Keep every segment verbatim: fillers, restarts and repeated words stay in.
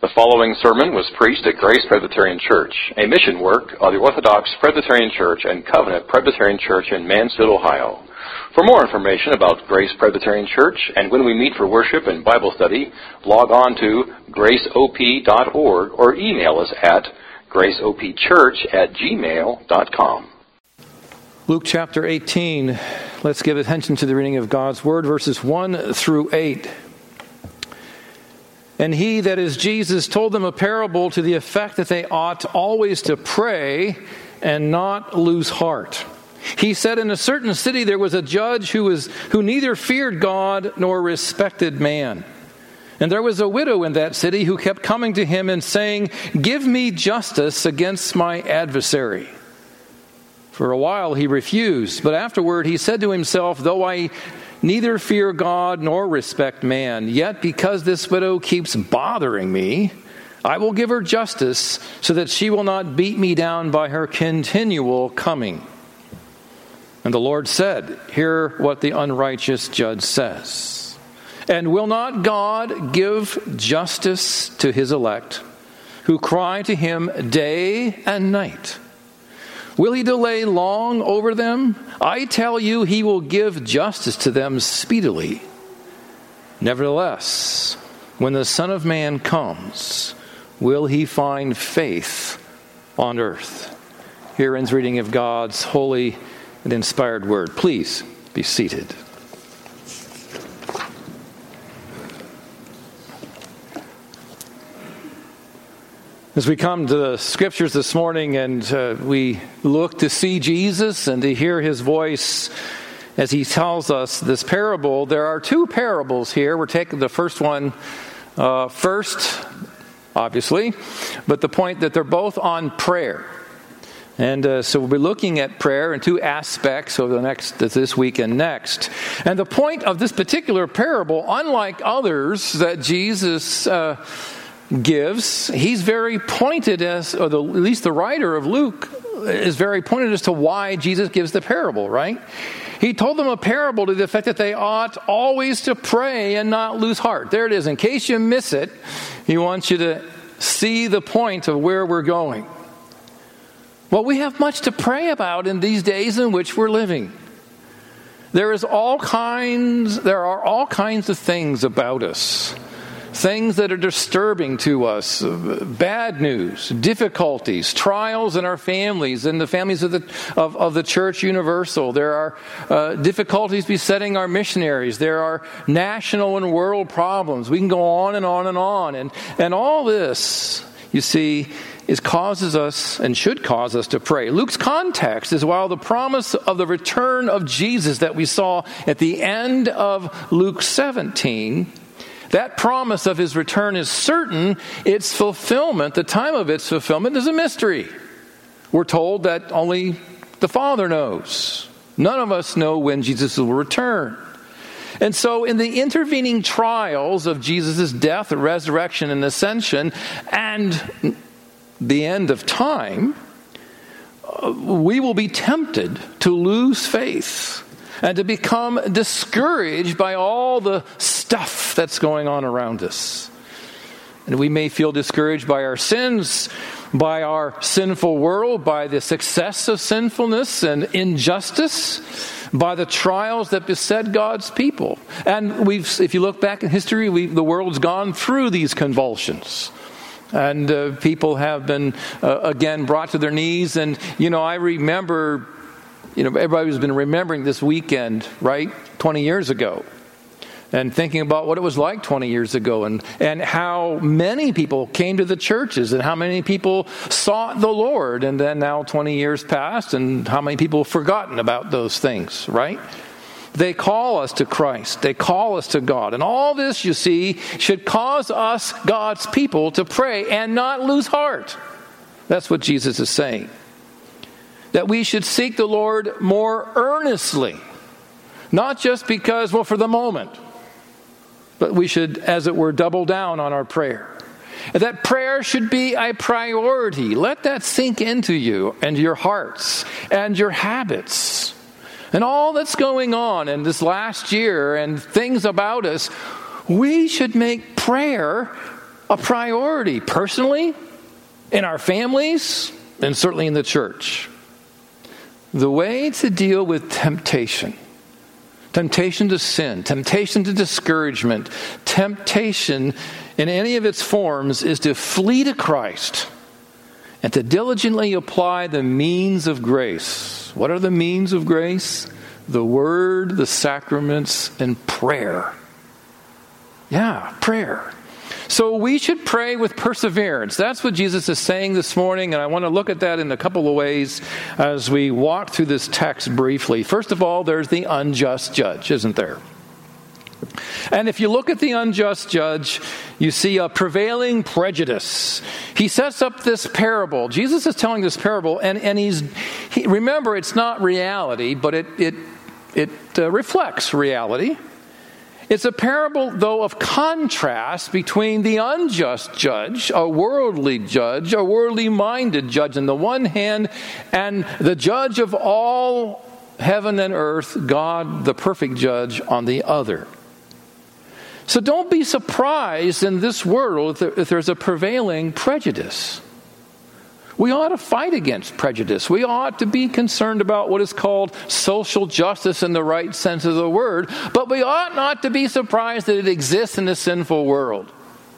The following sermon was preached at Grace Presbyterian Church, a mission work of the Orthodox Presbyterian Church and Covenant Presbyterian Church in Mansfield, Ohio. For more information about Grace Presbyterian Church and when we meet for worship and Bible study, log on to grace o p dot org or email us at grace o p church at gmail dot com. Luke chapter eighteen. Let's give attention to the reading of God's Word, verses one through eight. And he, that is Jesus, told them a parable to the effect that they ought always to pray and not lose heart. He said, in a certain city there was a judge who was who neither feared God nor respected man. And there was a widow in that city who kept coming to him and saying, "Give me justice against my adversary." For a while he refused, but afterward he said to himself, "Though I neither fear God nor respect man, yet because this widow keeps bothering me, I will give her justice so that she will not beat me down by her continual coming." And the Lord said, "Hear what the unrighteous judge says. And will not God give justice to his elect, who cry to him day and night? Will he delay long over them? I tell you, he will give justice to them speedily. Nevertheless, when the Son of Man comes, will he find faith on earth?" Here ends reading of God's holy and inspired word. Please be seated. As we come to the scriptures this morning and uh, we look to see Jesus and to hear his voice as he tells us this parable, there are two parables here. We're taking the first one uh, first, obviously, but the point that they're both on prayer. And uh, so we'll be looking at prayer in two aspects over the next this week and next. And the point of this particular parable, unlike others that Jesus uh, gives, he's very pointed as, or the, at least the writer of Luke is very pointed as to why Jesus gives the parable, right? He told them a parable to the effect that they ought always to pray and not lose heart. There it is. In case you miss it, he wants you to see the point of where we're going. Well, we have much to pray about in these days in which we're living. There is all kinds, there are all kinds of things about us. Things that are disturbing to us, bad news, difficulties, trials in our families, in the families of the of, of the Church Universal. There are uh, difficulties besetting our missionaries. There are national and world problems. We can go on and on and on. And, and all this, you see, is causes us and should cause us to pray. Luke's context is while the promise of the return of Jesus that we saw at the end of Luke seventeen, that promise of his return is certain. Its fulfillment, the time of its fulfillment, is a mystery. We're told that only the Father knows. None of us know when Jesus will return. And so in the intervening trials of Jesus' death, resurrection, and ascension, and the end of time, we will be tempted to lose faith and to become discouraged by all the stuff that's going on around us. And we may feel discouraged by our sins, by our sinful world, by the success of sinfulness and injustice, by the trials that beset God's people. And we've, if you look back in history, we, the world's gone through these convulsions. And uh, people have been, uh, again, brought to their knees. And, you know, I remember... You know, everybody's been remembering this weekend, right, twenty years ago, and thinking about what it was like twenty years ago, and, and how many people came to the churches, and how many people sought the Lord, and then now twenty years passed, and how many people have forgotten about those things, right? They call us to Christ. They call us to God. And all this, you see, should cause us, God's people, to pray and not lose heart. That's what Jesus is saying. That we should seek the Lord more earnestly. Not just because, well, for the moment. But we should, as it were, double down on our prayer. And that prayer should be a priority. Let that sink into you and your hearts and your habits. And all that's going on in this last year and things about us, we should make prayer a priority personally, in our families, and certainly in the church. The way to deal with temptation, temptation to sin, temptation to discouragement, temptation in any of its forms is to flee to Christ and to diligently apply the means of grace. What are the means of grace? The Word, the sacraments, and prayer. Yeah, prayer. So we should pray with perseverance. That's what Jesus is saying this morning, and I want to look at that in a couple of ways as we walk through this text briefly. First of all, there's the unjust judge, isn't there? And if you look at the unjust judge, you see a prevailing prejudice. He sets up this parable. Jesus is telling this parable, and, and he's he, remember, it's not reality, but it it it uh, reflects reality. It's a parable, though, of contrast between the unjust judge, a worldly judge, a worldly-minded judge on the one hand, and the judge of all heaven and earth, God, the perfect judge, on the other. So don't be surprised in this world if there's a prevailing prejudice. We ought to fight against prejudice. We ought to be concerned about what is called social justice in the right sense of the word, but we ought not to be surprised that it exists in a sinful world.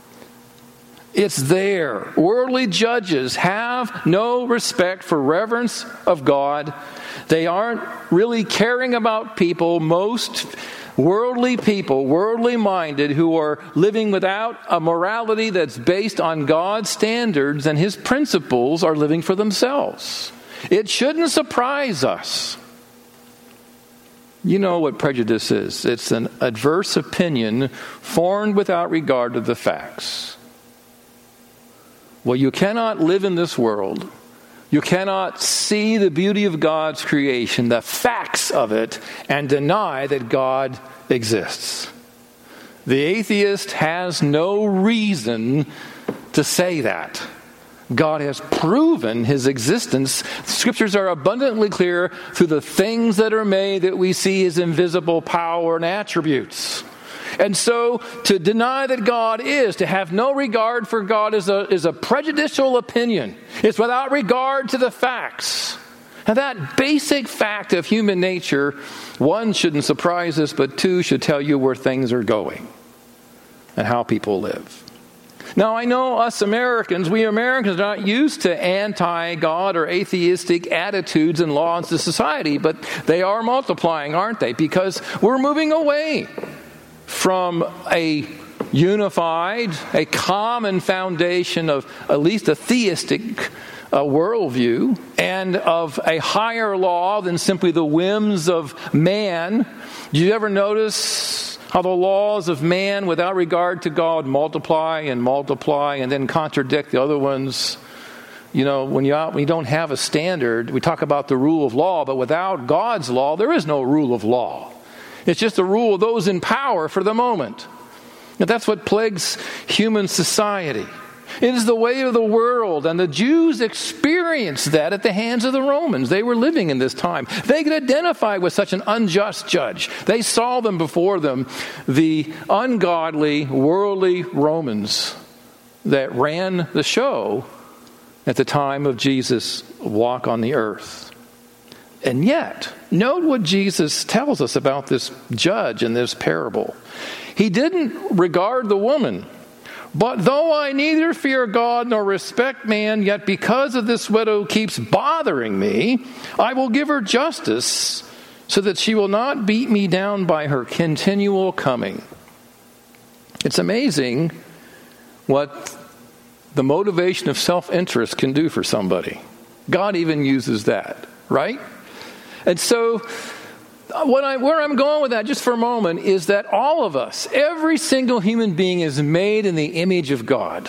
It's there. Worldly judges have no respect for reverence of God. They aren't really caring about people. Most worldly people, worldly minded, who are living without a morality that's based on God's standards and His principles, are living for themselves. It shouldn't surprise us. You know what prejudice is. It's an adverse opinion formed without regard to the facts. Well, you cannot live in this world. You cannot see the beauty of God's creation, the facts of it, and deny that God exists. The atheist has no reason to say that. God has proven His existence. Scriptures are abundantly clear through the things that are made that we see His invisible power and attributes. And so to deny that God is, to have no regard for God, is a, is a prejudicial opinion. It's without regard to the facts. And that basic fact of human nature, one, shouldn't surprise us, but two, should tell you where things are going and how people live. Now, I know us Americans, we Americans are not used to anti-God or atheistic attitudes and laws in society, but they are multiplying, aren't they? Because we're moving away from a unified, a common foundation of at least a theistic uh, worldview and of a higher law than simply the whims of man. Do you ever notice how the laws of man without regard to God multiply and multiply and then contradict the other ones? You know, when you, when you don't have a standard, we talk about the rule of law, but without God's law, there is no rule of law. It's just the rule of those in power for the moment. And that's what plagues human society. It is the way of the world, and the Jews experienced that at the hands of the Romans. They were living in this time. They could identify with such an unjust judge. They saw them before them, the ungodly, worldly Romans that ran the show at the time of Jesus' walk on the earth. And yet, note what Jesus tells us about this judge in this parable. He didn't regard the woman. But though I neither fear God nor respect man, yet because of this widow keeps bothering me, I will give her justice so that she will not beat me down by her continual coming. It's amazing what the motivation of self-interest can do for somebody. God even uses that, right? And so what I, where I'm going with that just for a moment is that all of us, every single human being is made in the image of God.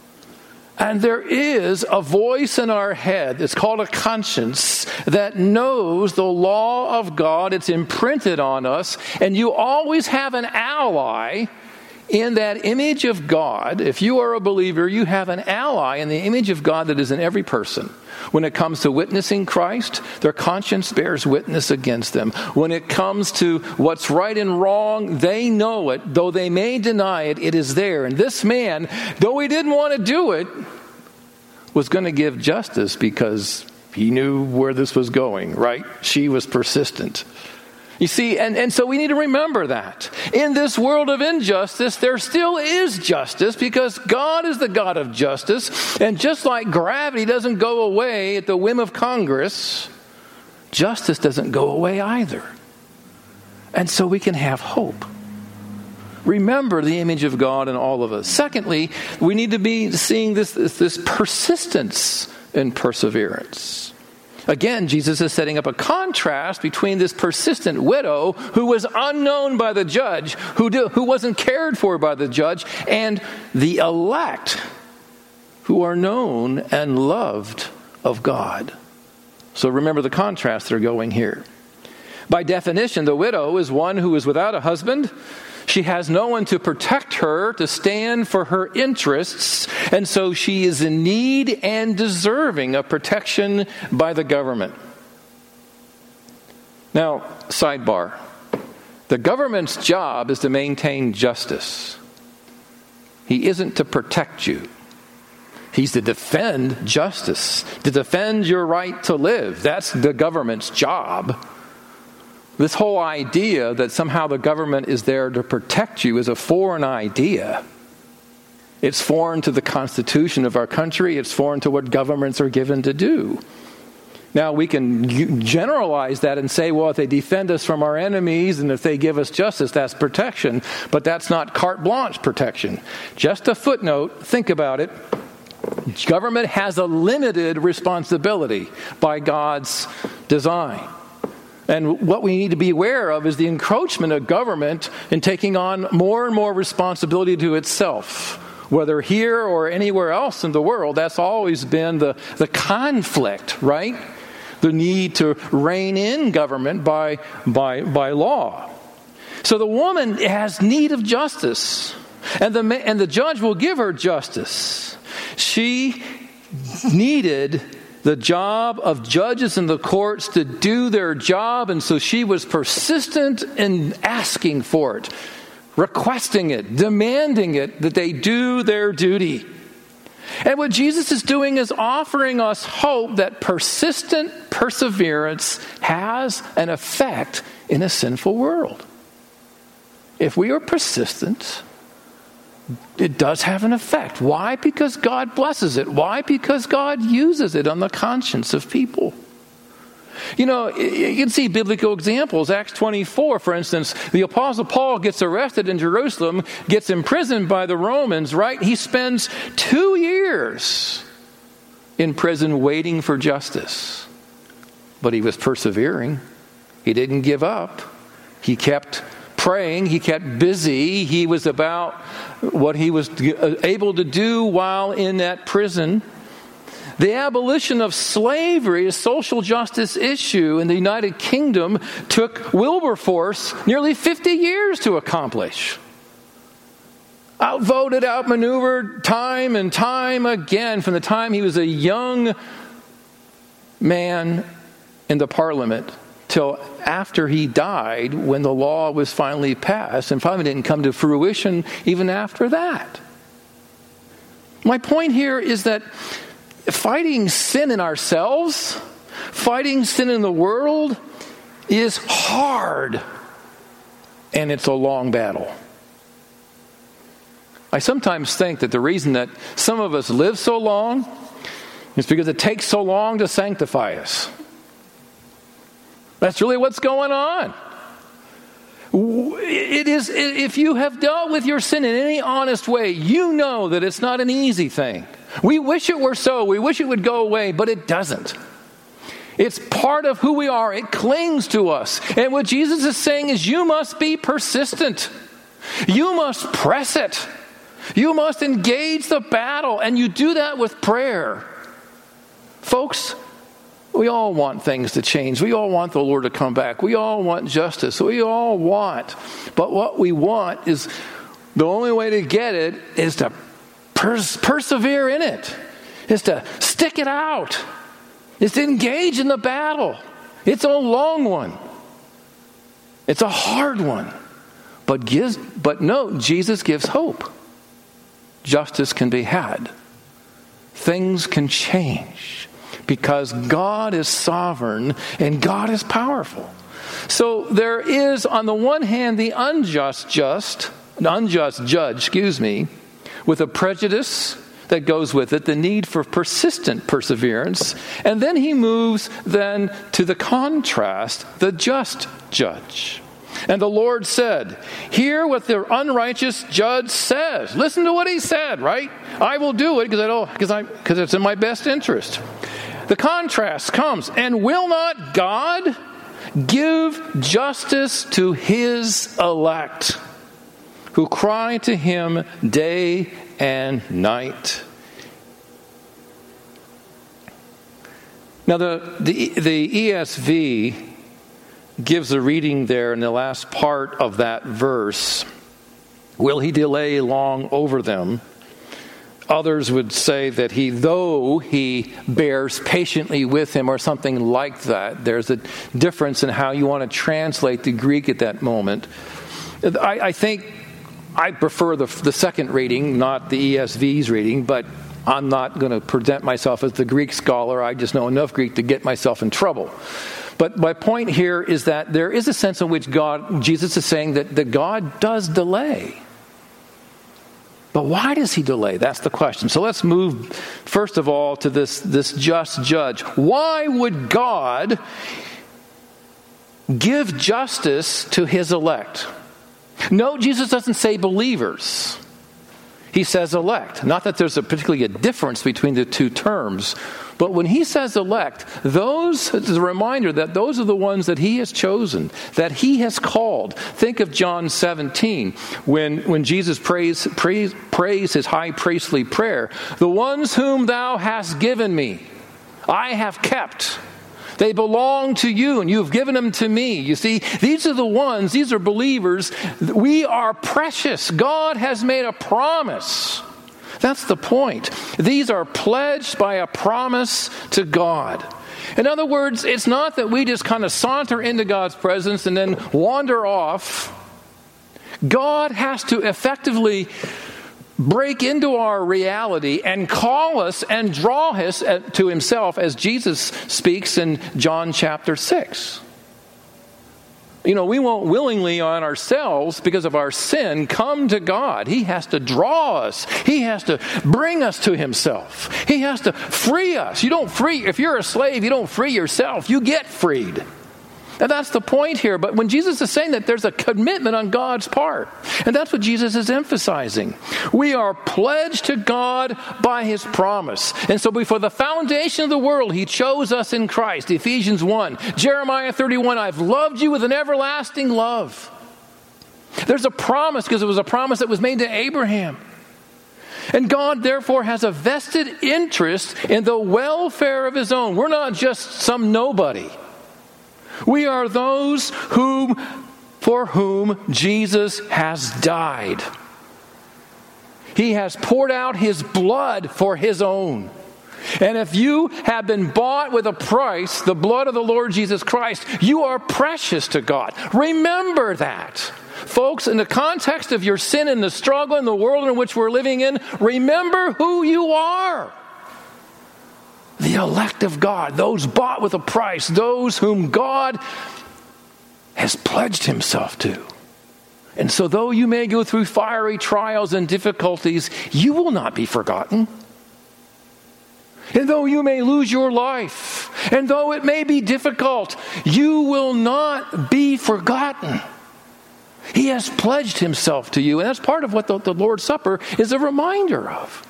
And there is a voice in our head, it's called a conscience, that knows the law of God. It's imprinted on us. And you always have an ally in that image of God, if you are a believer, you have an ally in the image of God that is in every person. When it comes to witnessing Christ, their conscience bears witness against them. When it comes to what's right and wrong, they know it. Though they may deny it, it is there. And this man, though he didn't want to do it, was going to give justice because he knew where this was going, right? She was persistent. You see, and, and so we need to remember that. In this world of injustice, there still is justice because God is the God of justice. And just like gravity doesn't go away at the whim of Congress, justice doesn't go away either. And so we can have hope. Remember the image of God in all of us. Secondly, we need to be seeing this, this, this persistence and perseverance. Again, Jesus is setting up a contrast between this persistent widow who was unknown by the judge, who, do, who wasn't cared for by the judge, and the elect who are known and loved of God. So remember the contrast that are going here. By definition, the widow is one who is without a husband. She has no one to protect her, to stand for her interests, and so she is in need and deserving of protection by the government. Now, sidebar. The government's job is to maintain justice. He isn't to protect you. He's to defend justice, to defend your right to live. That's the government's job. This whole idea that somehow the government is there to protect you is a foreign idea. It's foreign to the Constitution of our country. It's foreign to what governments are given to do. Now, we can generalize that and say, well, if they defend us from our enemies and if they give us justice, that's protection. But that's not carte blanche protection. Just a footnote, think about it. Government has a limited responsibility by God's design. And what we need to be aware of is the encroachment of government in taking on more and more responsibility to itself. Whether here or anywhere else in the world, that's always been the, the conflict, right? The need to rein in government by, by, by law. So the woman has need of justice, and the, and the judge will give her justice. She needed the job of judges in the courts to do their job, and so she was persistent in asking for it, requesting it, demanding it, that they do their duty. And what Jesus is doing is offering us hope that persistent perseverance has an effect in a sinful world. If we are persistent, it does have an effect. Why? Because God blesses it. Why? Because God uses it on the conscience of people. You know, you can see biblical examples. Acts twenty-four, for instance, the Apostle Paul gets arrested in Jerusalem, gets imprisoned by the Romans, right? He spends two years in prison waiting for justice. But he was persevering. He didn't give up. He kept praying. He kept busy. He was about what he was able to do while in that prison. The abolition of slavery, a social justice issue in the United Kingdom, took Wilberforce nearly fifty years to accomplish. Outvoted, outmaneuvered time and time again from the time he was a young man in the Parliament till after he died, when the law was finally passed, and finally didn't come to fruition even after that. My point here is that fighting sin in ourselves, fighting sin in the world, is hard, and it's a long battle. I sometimes think that the reason that some of us live so long is because it takes so long to sanctify us. That's really what's going on. It is, if you have dealt with your sin in any honest way, you know that it's not an easy thing. We wish it were so. We wish it would go away, but it doesn't. It's part of who we are. It clings to us. And what Jesus is saying is you must be persistent. You must press it. You must engage the battle, and you do that with prayer. Folks, we all want things to change. We all want the Lord to come back. We all want justice. We all want. But what we want is The only way to get it is to pers- persevere in it, is to stick it out, is to engage in the battle. It's a long one. It's a hard one. But gives, but no, Jesus gives hope. Justice can be had. Things can change because God is sovereign and God is powerful. So there is, on the one hand, the unjust just, unjust judge, excuse me, with a prejudice that goes with it, the need for persistent perseverance. And then he moves then to the contrast, the just judge. And the Lord said, hear what the unrighteous judge says. Listen to what he said, right? I will do it because I don't, because I, because it's in my best interest. The contrast comes, and will not God give justice to his elect, who cry to him day and night? Now the the, the E S V gives a reading there in the last part of that verse. Will he delay long over them? Others would say that he, though he bears patiently with him, or something like that. There's a difference in how you want to translate the Greek at that moment. I, I think I prefer the, the second reading, not the E S V's reading, but I'm not going to present myself as the Greek scholar. I just know enough Greek to get myself in trouble. But my point here is that there is a sense in which God, Jesus is saying that, that God does delay. But why does he delay? That's the question. So let's move, first of all, to this, this just judge. Why would God give justice to his elect? No, Jesus doesn't say believers. He says elect. Not that there's a particularly a difference between the two terms. But when he says elect, those, it's a reminder that those are the ones that he has chosen, that he has called. Think of John seventeen, when, when Jesus prays, prays, prays his high priestly prayer. The ones whom thou hast given me, I have kept. They belong to you, and you've given them to me. You see, these are the ones, these are believers. We are precious. God has made a promise. That's the point. These are pledged by a promise to God. In other words, it's not that we just kind of saunter into God's presence and then wander off. God has to effectively break into our reality and call us and draw us to himself, as Jesus speaks in John chapter six. You know, we won't willingly on ourselves, because of our sin, come to God. He has to draw us. He has to bring us to himself. He has to free us. You don't free, if you're a slave, you don't free yourself. You get freed. And that's the point here. But when Jesus is saying that, there's a commitment on God's part. And that's what Jesus is emphasizing. We are pledged to God by his promise. And so before the foundation of the world, he chose us in Christ. Ephesians one. Jeremiah thirty-one, I've loved you with an everlasting love. There's a promise, because it was a promise that was made to Abraham. And God, therefore, has a vested interest in the welfare of his own. We're not just some nobody. We are those whom, for whom Jesus has died. He has poured out his blood for his own. And if you have been bought with a price, the blood of the Lord Jesus Christ, you are precious to God. Remember that. Folks, in the context of your sin and the struggle in the world in which we're living in, remember who you are. The elect of God, those bought with a price, those whom God has pledged himself to. And so though you may go through fiery trials and difficulties, you will not be forgotten. And though you may lose your life, and though it may be difficult, you will not be forgotten. He has pledged himself to you, and that's part of what the, the Lord's Supper is a reminder of.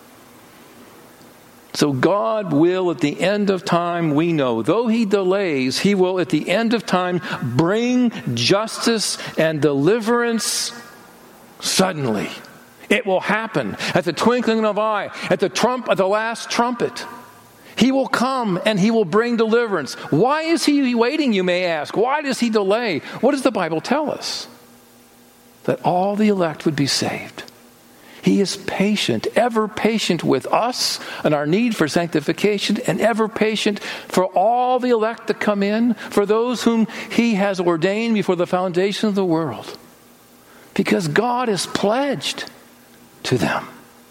So God will, at the end of time, we know, though he delays, he will, at the end of time, bring justice and deliverance suddenly. It will happen at the twinkling of an eye, at the trump, at the last trumpet. He will come and he will bring deliverance. Why is he waiting, you may ask? Why does he delay? What does the Bible tell us? that all the elect would be saved. He is patient, ever patient with us and our need for sanctification, and ever patient for all the elect to come in, for those whom he has ordained before the foundation of the world. Because God is pledged to them.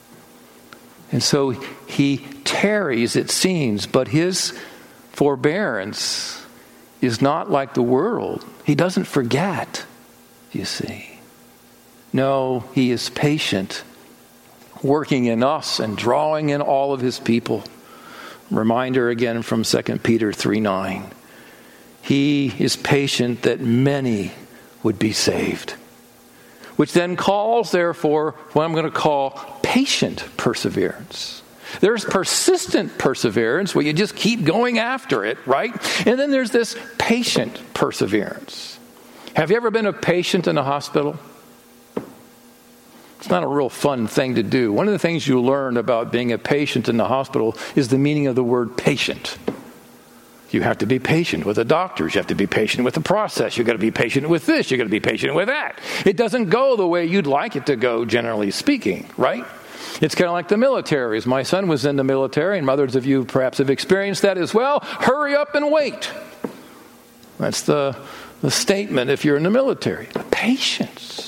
And so he tarries, it seems, but his forbearance is not like the world. He doesn't forget, you see. No, he is patient, working in us and drawing in all of his people. Reminder again from Second Peter three nine. He is patient that many would be saved. Which then calls, therefore, what I'm going to call patient perseverance. There's persistent perseverance where you just keep going after it, right? And then there's this patient perseverance. Have you ever been a patient in a hospital? It's not a real fun thing to do. One of the things you learn about being a patient in the hospital is the meaning of the word patient. You have to be patient with the doctors. You have to be patient with the process. You've got to be patient with this. You've got to be patient with that. It doesn't go the way you'd like it to go, generally speaking, right? It's kind of like the military. As my son was in the military, and others of you perhaps have experienced that as well. Hurry up and wait. That's the, the statement if you're in the military. Patience.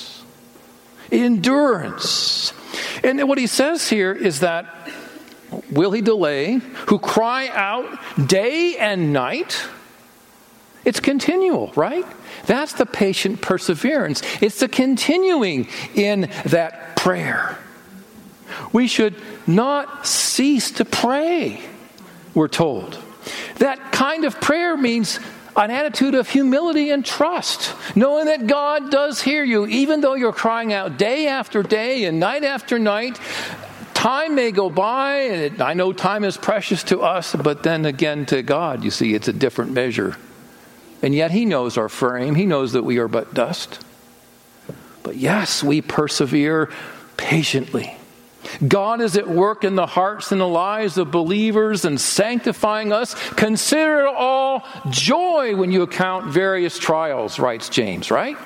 Endurance. And what he says here is that, will he delay? Who cry out day and night? It's continual, right? That's the patient perseverance. It's the continuing in that prayer. We should not cease to pray, we're told. That kind of prayer means an attitude of humility and trust, knowing that God does hear you, even though you're crying out day after day and night after night. Time may go by, and it, I know time is precious to us, but then again to God, you see, it's a different measure. And yet he knows our frame. He knows that we are but dust. But yes, we persevere patiently. God is at work in the hearts and the lives of believers and sanctifying us. Consider it all joy when you account various trials, writes James, right?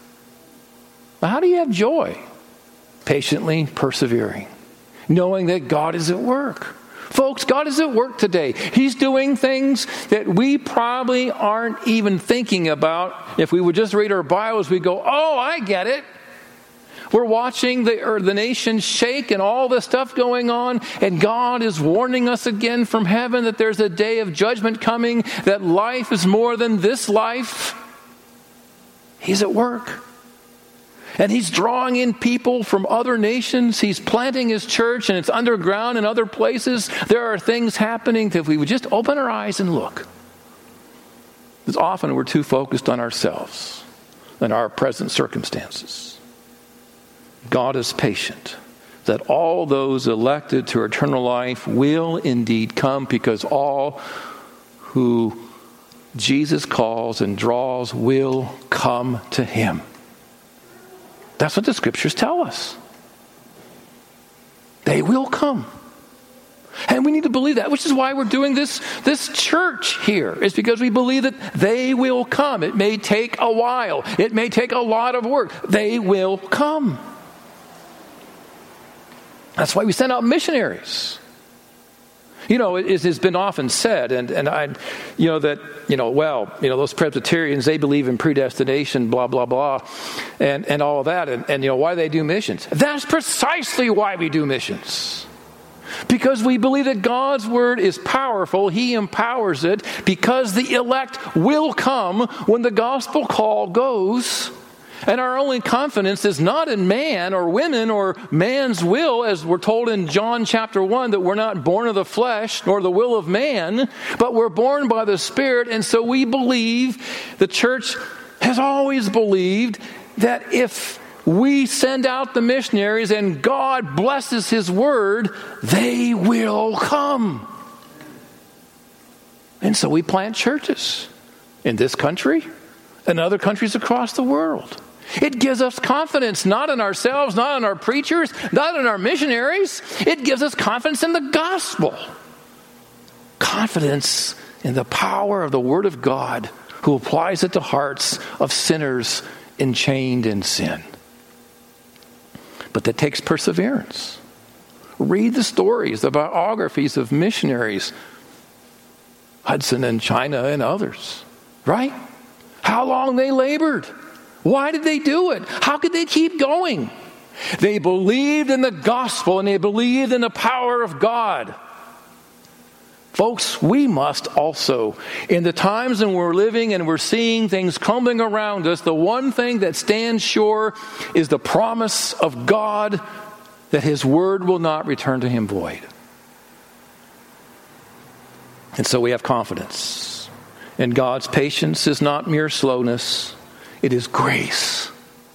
Now, how do you have joy? Patiently persevering, knowing that God is at work. Folks, God is at work today. He's doing things that we probably aren't even thinking about. If we would just read our Bibles, we go, oh, I get it. We're watching the, or the nation shake and all this stuff going on, and God is warning us again from heaven that there's a day of judgment coming, that life is more than this life. He's at work. And he's drawing in people from other nations. He's planting his church, and it's underground in other places. There are things happening that if we would just open our eyes and look. Because often we're too focused on ourselves and our present circumstances. God is patient, that all those elected to eternal life will indeed come, because all who Jesus calls and draws will come to him. That's what the scriptures tell us. They will come. And we need to believe that, which is why we're doing this, this church here. It's because we believe that they will come. It may take a while. It may take a lot of work. They will come. That's why we send out missionaries. You know, it has been often said, and, and I, you know, that, you know, well, you know, those Presbyterians, they believe in predestination, blah, blah, blah, and, and all of that, and, and, you know, why they do missions. That's precisely why we do missions. Because we believe that God's word is powerful. He empowers it, because the elect will come when the gospel call goes. And our only confidence is not in man or women or man's will, as we're told in John chapter one, that we're not born of the flesh nor the will of man, but we're born by the Spirit. And so we believe, the church has always believed, that if we send out the missionaries and God blesses his word, they will come. And so we plant churches in this country and other countries across the world. It gives us confidence, not in ourselves, not in our preachers, not in our missionaries. It gives us confidence in the gospel. Confidence in the power of the word of God, who applies it to hearts of sinners enchained in sin. but that takes perseverance. Read the stories, the biographies of missionaries, Hudson in China and others, right? How long they labored. Why did they do it? How could they keep going? They believed in the gospel and they believed in the power of God. Folks, we must also, in the times when we're living and we're seeing things crumbling around us, the one thing that stands sure is the promise of God that his word will not return to him void. And so we have confidence. And God's patience is not mere slowness, it is grace.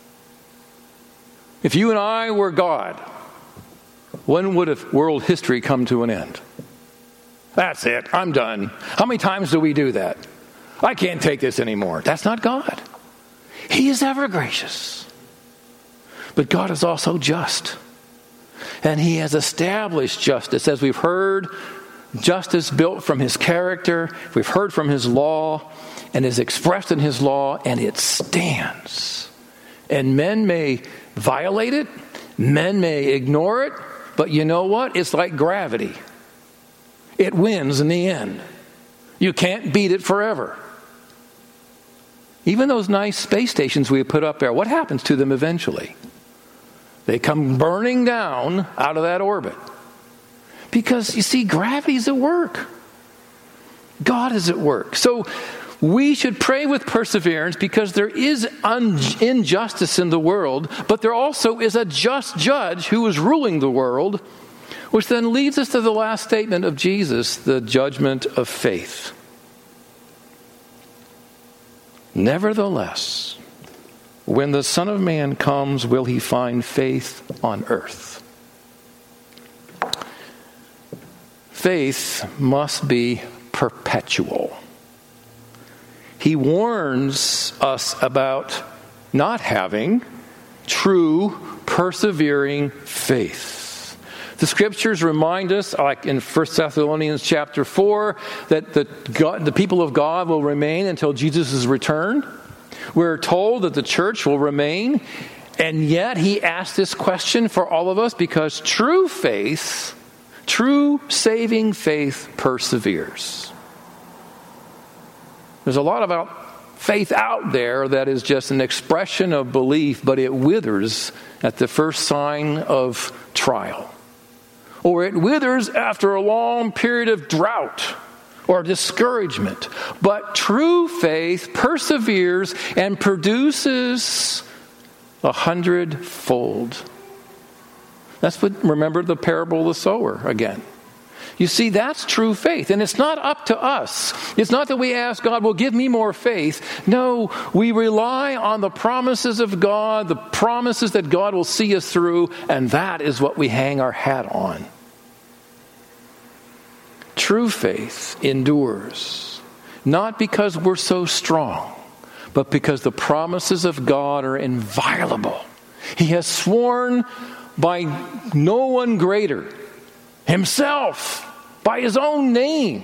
If you and I were God, when would have world history come to an end? That's it. I'm done. How many times do we do that? I can't take this anymore. That's not God. He is ever gracious. But God is also just. And he has established justice. As we've heard, justice built from his character. We've heard from his law and is expressed in his law, and it stands. And men may violate it. Men may ignore it. But you know what? It's like gravity. It wins in the end. You can't beat it forever. Even those nice space stations we put up there, what happens to them eventually? They come burning down out of that orbit. Because, you see, gravity's at work. God is at work. So we should pray with perseverance because there is un- injustice in the world, but there also is a just judge who is ruling the world. Which then leads us to the last statement of Jesus, the judgment of faith. Nevertheless, when the Son of Man comes, will he find faith on earth? Faith must be perpetual. He warns us about not having true, persevering faith. The scriptures remind us, like in First Thessalonians chapter four, that the, God, the people of God will remain until Jesus' return. We're told that the church will remain, and yet he asked this question for all of us because true faith, true saving faith perseveres. There's a lot about faith out there that is just an expression of belief, but it withers at the first sign of trial. Or it withers after a long period of drought or discouragement. But true faith perseveres and produces a hundredfold. That's what, remember the parable of the sower again. You see, that's true faith. And it's not up to us. It's not that we ask God, well, give me more faith. No, we rely on the promises of God, the promises that God will see us through, and that is what we hang our hat on. True faith endures, not because we're so strong, but because the promises of God are inviolable. He has sworn by no one greater, himself, by his own name.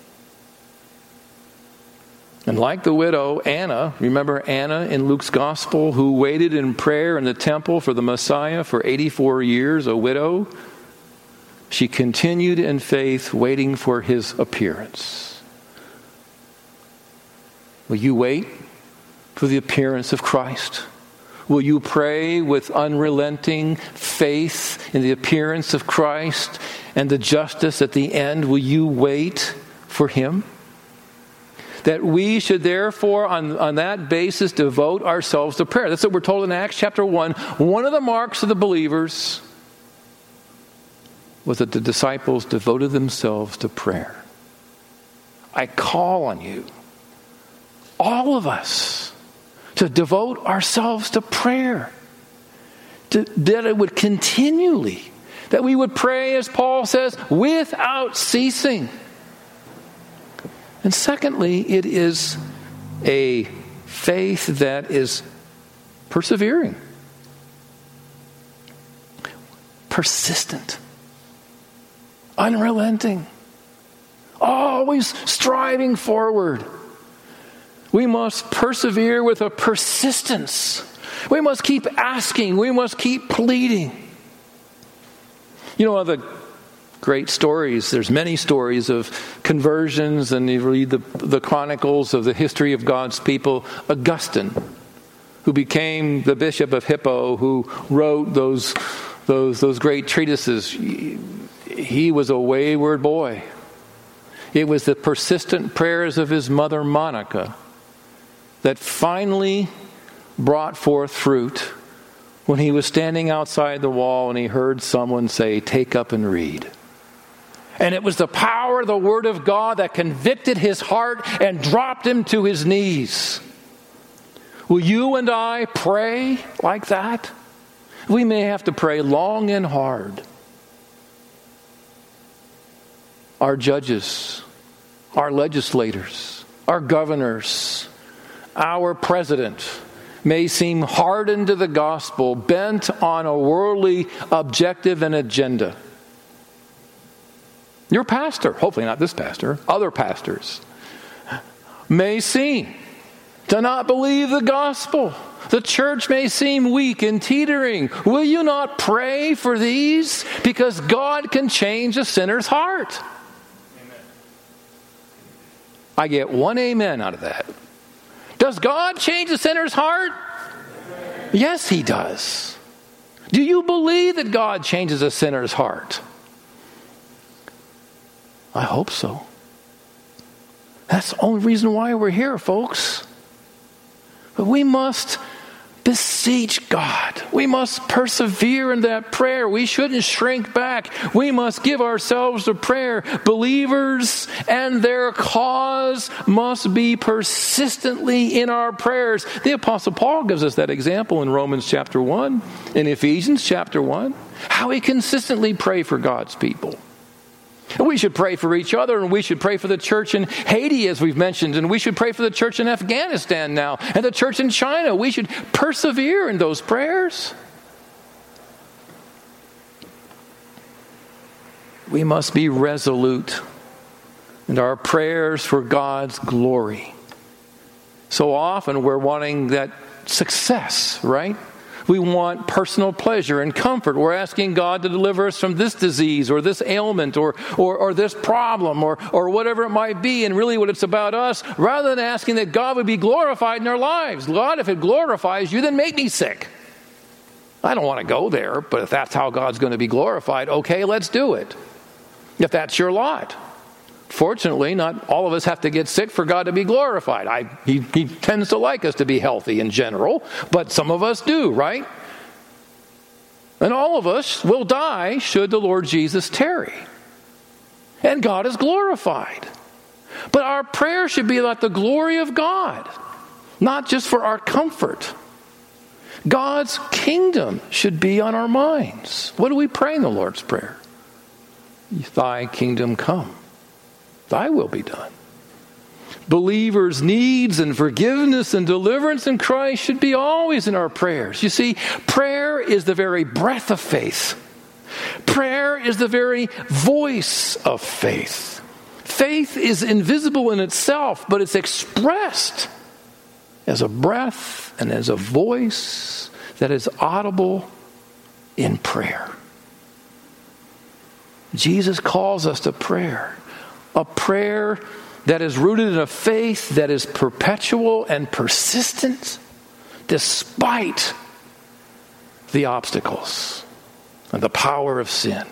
And like the widow Anna, remember Anna in Luke's gospel, who waited in prayer in the temple for the Messiah for eighty-four years, a widow? She continued in faith, waiting for his appearance. Will you wait for the appearance of Christ? Will you pray with unrelenting faith in the appearance of Christ and the justice at the end? Will you wait for him? That we should therefore, on, on that basis, devote ourselves to prayer. That's what we're told in Acts chapter one. One of the marks of the believers was that the disciples devoted themselves to prayer. I call on you, all of us, to devote ourselves to prayer. To, that it would continually, that we would pray, as Paul says, without ceasing. And secondly, it is a faith that is persevering, persistent, unrelenting, always striving forward. We must persevere with a persistence. We must keep asking. We must keep pleading. You know, one of the great stories, there's many stories of conversions, and you read the, the chronicles of the history of God's people. Augustine, who became the Bishop of Hippo, who wrote those, those, those great treatises, he was a wayward boy. It was the persistent prayers of his mother, Monica, that finally brought forth fruit when he was standing outside the wall and he heard someone say, "Take up and read." And it was the power of the Word of God that convicted his heart and dropped him to his knees. Will you and I pray like that? We may have to pray long and hard. Our judges, our legislators, our governors, our president may seem hardened to the gospel, bent on a worldly objective and agenda. Your pastor, hopefully not this pastor, other pastors, may seem to not believe the gospel. The church may seem weak and teetering. Will you not pray for these? Because God can change a sinner's heart. Amen. I get one amen out of that. Does God change a sinner's heart? Amen. Yes, He does. Do you believe that God changes a sinner's heart? I hope so. That's the only reason why we're here, folks. But we must beseech God. We must persevere in that prayer. We shouldn't shrink back. We must give ourselves to prayer. Believers and their cause must be persistently in our prayers. The Apostle Paul gives us that example in Romans chapter one, in Ephesians chapter one, how he consistently prayed for God's people. And we should pray for each other, and we should pray for the church in Haiti, as we've mentioned, and we should pray for the church in Afghanistan now, and the church in China. We should persevere in those prayers. We must be resolute in our prayers for God's glory. So often we're wanting that success, right? We want personal pleasure and comfort. We're asking God to deliver us from this disease or this ailment or or, or this problem or, or whatever it might be. And really what it's about us, rather than asking that God would be glorified in our lives. God, if it glorifies you, then make me sick. I don't want to go there, but if that's how God's going to be glorified, okay, let's do it. If that's your lot. Fortunately, not all of us have to get sick for God to be glorified. I, he, he tends to like us to be healthy in general, but some of us do, right? And all of us will die should the Lord Jesus tarry. And God is glorified. But our prayer should be about the glory of God, not just for our comfort. God's kingdom should be on our minds. What do we pray in the Lord's Prayer? Thy kingdom come. Thy will be done. Believers' needs and forgiveness and deliverance in Christ should be always in our prayers. You see, prayer is the very breath of faith. Prayer is the very voice of faith. Faith is invisible in itself, but it's expressed as a breath and as a voice that is audible in prayer. Jesus calls us to prayer. A prayer that is rooted in a faith that is perpetual and persistent despite the obstacles and the power of sin.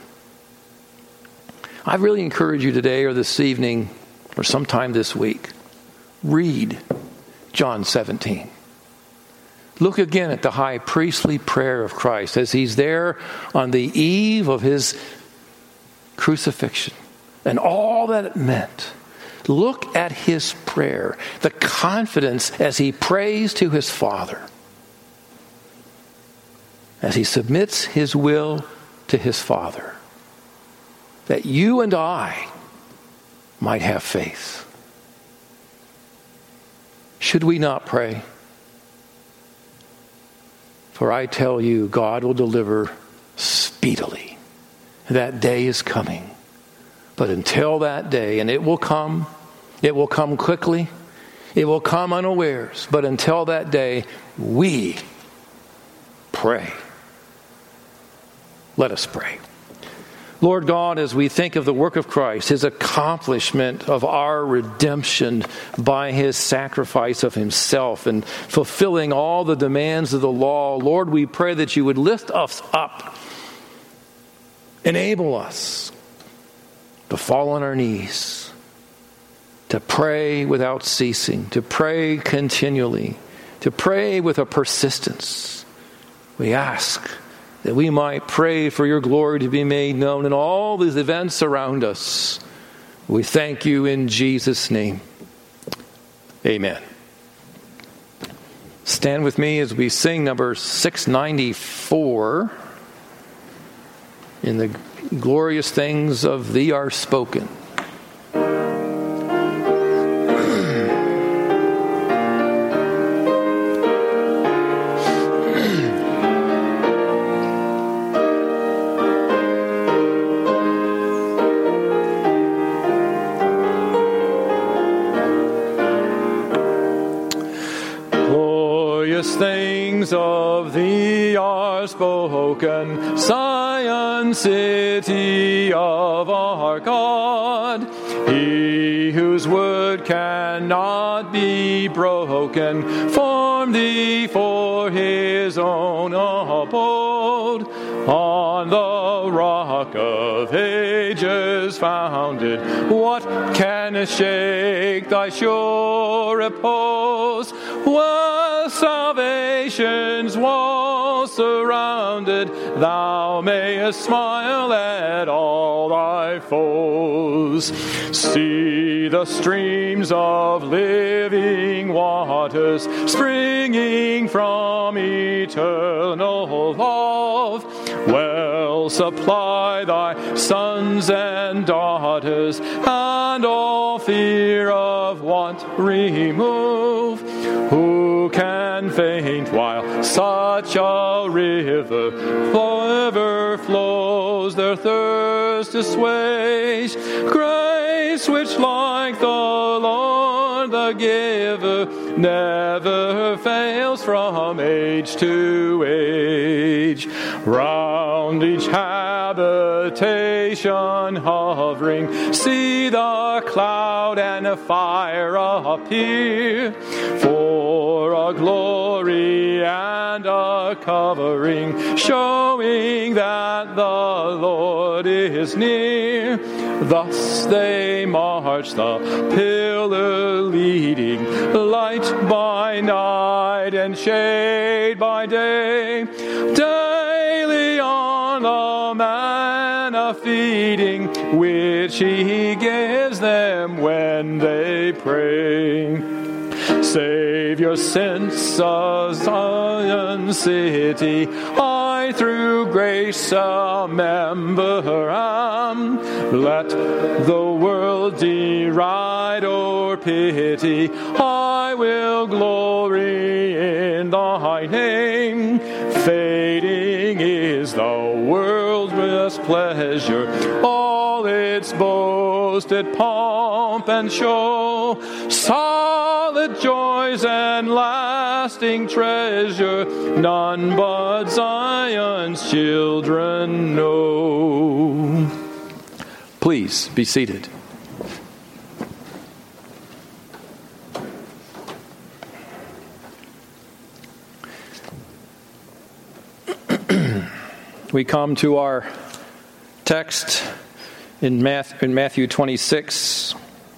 I really encourage you today or this evening or sometime this week, read John seventeen. Look again at the high priestly prayer of Christ as he's there on the eve of his crucifixion. And all that it meant. Look at his prayer, the confidence as he prays to his Father, as he submits his will to his Father, that you and I might have faith. Should we not pray? For I tell you, God will deliver speedily. That day is coming. But until that day, and it will come, it will come quickly, it will come unawares. But until that day, we pray. Let us pray. Lord God, as we think of the work of Christ, his accomplishment of our redemption by his sacrifice of himself and fulfilling all the demands of the law, Lord, we pray that you would lift us up, enable us to fall on our knees, to pray without ceasing, to pray continually, to pray with a persistence. We ask that we might pray for your glory to be made known in all these events around us. We thank you in Jesus' name. Amen. Stand with me as we sing number six ninety-four. In the glorious things of thee are spoken. Things of thee are spoken, Zion, city of our God. He whose word cannot be broken, formed thee for his own abode. On the rock of ages founded, what can shake thy sure repose? While salvation's wall surrounded, thou mayest smile at all thy foes. See the streams of living waters springing from eternal love. Well supply thy sons and daughters, and all fear of want remove. Who can faint while such a river forever flows, their thirst to assuage? Grace which like the Lord the giver never fails from age to age. Round each habitation hovering, see the cloud and the fire appear. For a glory and a covering, showing that the Lord is near. Thus they march, the pillar leading, light by night and shade by day. Daily on the manna feeding, which he gives them when they pray. Savior, since a Zion city, I through grace a member am. Let the world deride or pity, I will glory in thy name. Fading is the world's pleasure, all its boasted pomp and show. Solid joys and lasting treasure, none but Zion's children know. Please be seated. We come to our text in Matthew twenty-six.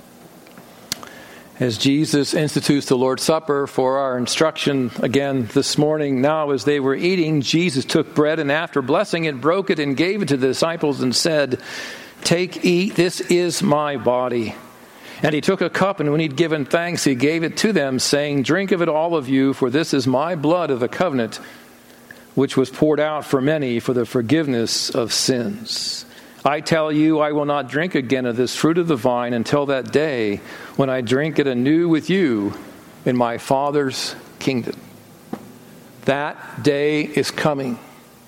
As Jesus institutes the Lord's Supper for our instruction again this morning. Now as they were eating, Jesus took bread and after blessing it, broke it and gave it to the disciples and said, "Take, eat, this is my body." And he took a cup, and when he'd given thanks, he gave it to them, saying, "Drink of it, all of you, for this is my blood of the covenant, which was poured out for many for the forgiveness of sins. I tell you, I will not drink again of this fruit of the vine until that day when I drink it anew with you in my Father's kingdom." That day is coming.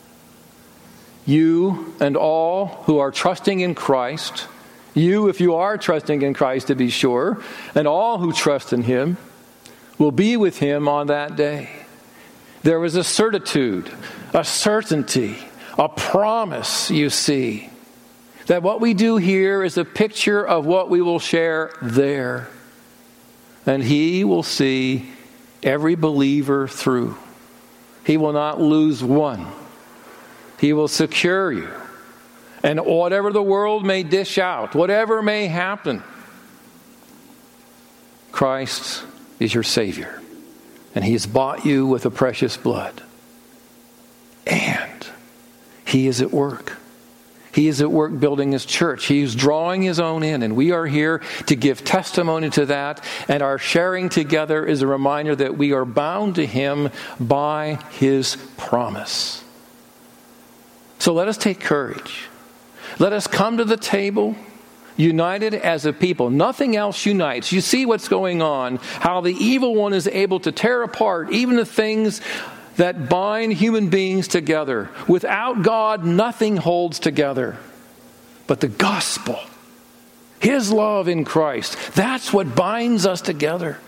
You and all who are trusting in Christ, you if you are trusting in Christ to be sure, and all who trust in him, will be with him on that day. There is a certitude, a certainty, a promise, you see. That what we do here is a picture of what we will share there. And He will see every believer through. He will not lose one. He will secure you. And whatever the world may dish out, whatever may happen, Christ is your Savior. And He has bought you with a precious blood. And He is at work. He is at work building His church. He is drawing His own in, and we are here to give testimony to that. And our sharing together is a reminder that we are bound to Him by His promise. So let us take courage. Let us come to the table united as a people. Nothing else unites. You see what's going on, how the evil one is able to tear apart even the things that bind human beings together. Without God, nothing holds together. But the gospel, His love in Christ, that's what binds us together.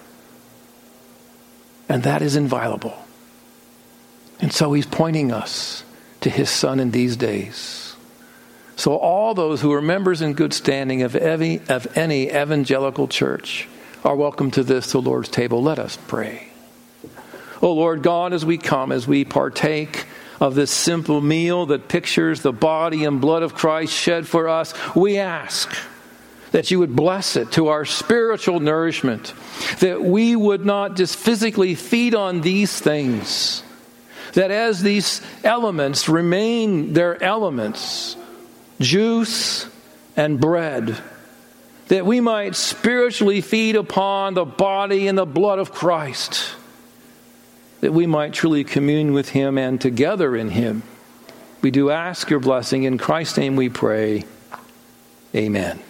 And that is inviolable. And so He's pointing us to His Son in these days. So all those who are members in good standing of any, of any evangelical church are welcome to this, the Lord's table. Let us pray. Oh Lord God, as we come, as we partake of this simple meal that pictures the body and blood of Christ shed for us, we ask that you would bless it to our spiritual nourishment, that we would not just physically feed on these things, that as these elements remain their elements, juice and bread, that we might spiritually feed upon the body and the blood of Christ, that we might truly commune with Him and together in Him. We do ask your blessing. In Christ's name we pray. Amen.